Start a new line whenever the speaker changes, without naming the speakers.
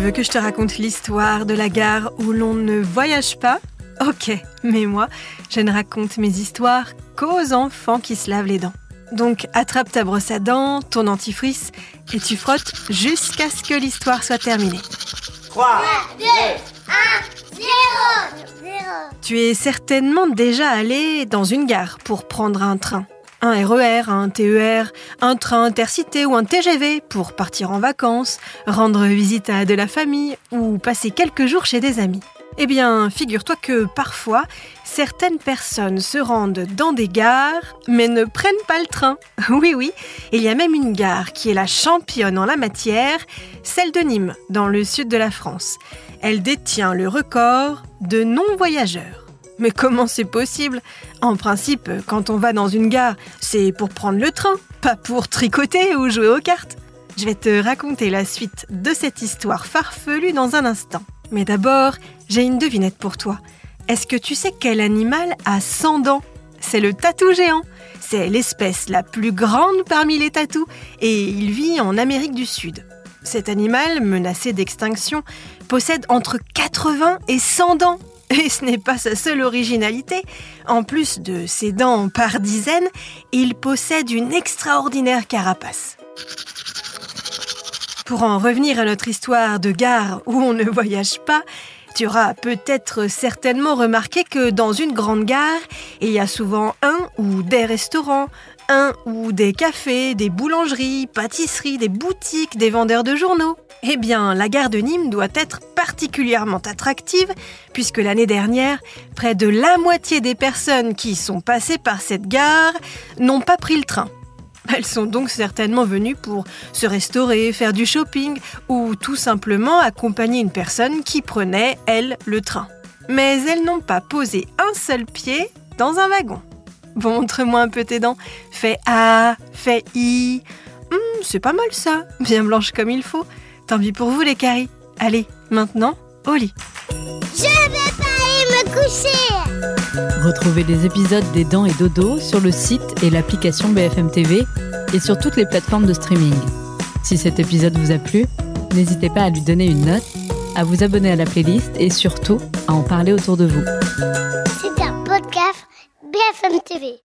veux que je te raconte l'histoire de la gare où l'on ne voyage pas ? Ok, mais moi, je ne raconte mes histoires qu'aux enfants qui se lavent les dents. Donc attrape ta brosse à dents, ton dentifrice, et tu frottes jusqu'à ce que l'histoire soit terminée.
3, 2, 1, 0.
Tu es certainement déjà allé dans une gare pour prendre un train. Un RER, un TER, un train intercité ou un TGV pour partir en vacances, rendre visite à de la famille ou passer quelques jours chez des amis. Eh bien, figure-toi que parfois, certaines personnes se rendent dans des gares, mais ne prennent pas le train. Oui, il y a même une gare qui est la championne en la matière, celle de Nîmes, dans le sud de la France. Elle détient le record de non-voyageurs. Mais comment c'est possible ? En principe, quand on va dans une gare, c'est pour prendre le train, pas pour tricoter ou jouer aux cartes. Je vais te raconter la suite de cette histoire farfelue dans un instant. Mais d'abord, j'ai une devinette pour toi. Est-ce que tu sais quel animal a 100 dents ? C'est le tatou géant. C'est l'espèce la plus grande parmi les tatous et il vit en Amérique du Sud. Cet animal, menacé d'extinction, possède entre 80 et 100 dents. Et ce n'est pas sa seule originalité. En plus de ses dents par dizaines, il possède une extraordinaire carapace. Pour en revenir à notre histoire de gare où on ne voyage pas, tu auras peut-être certainement remarqué que dans une grande gare, il y a souvent un ou des restaurants, un ou des cafés, des boulangeries, pâtisseries, des boutiques, des vendeurs de journaux. Eh bien, la gare de Nîmes doit être particulièrement attractive puisque l'année dernière, près de la moitié des personnes qui sont passées par cette gare n'ont pas pris le train. Elles sont donc certainement venues pour se restaurer, faire du shopping ou tout simplement accompagner une personne qui prenait, elle, le train. Mais elles n'ont pas posé un seul pied dans un wagon. Bon, montre-moi un peu tes dents. Fais A, fais I. C'est pas mal ça, bien blanche comme il faut. Tant pis pour vous les caries. Allez, maintenant, au lit.
Je vais pas aller me coucher.
Retrouvez les épisodes des Dents et Dodo sur le site et l'application BFM TV et sur toutes les plateformes de streaming. Si cet épisode vous a plu, n'hésitez pas à lui donner une note, à vous abonner à la playlist et surtout à en parler autour de vous.
C'est un podcast BFM TV.